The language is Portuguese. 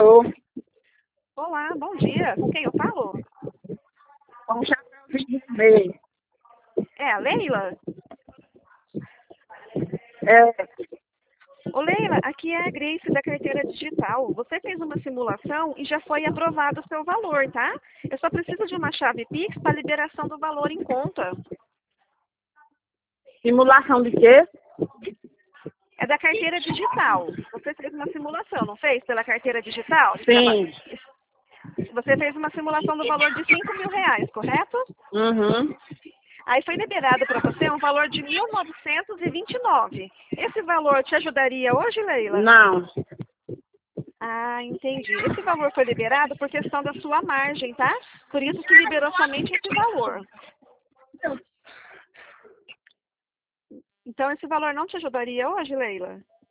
Alô, Olá, bom dia. Com quem eu falo? com o chapéuzinho vermelho. É a Leila? É, Ô Leila, aqui é a Grace da carteira digital. Você fez uma simulação e já foi aprovado o seu valor, tá? Eu só preciso de uma chave Pix para liberação do valor em conta. simulação de quê? É da carteira digital. Você fez uma simulação, não fez? Pela carteira digital? Sim. Você fez uma simulação do valor de R$ 5.000, correto? Uhum. Aí foi liberado para você um valor de 1.929. Esse valor te ajudaria hoje, Leila? Não. Ah, entendi. Esse valor foi liberado por questão da sua margem, tá? Por isso que liberou somente esse valor. Então, esse valor não te ajudaria hoje, Leila?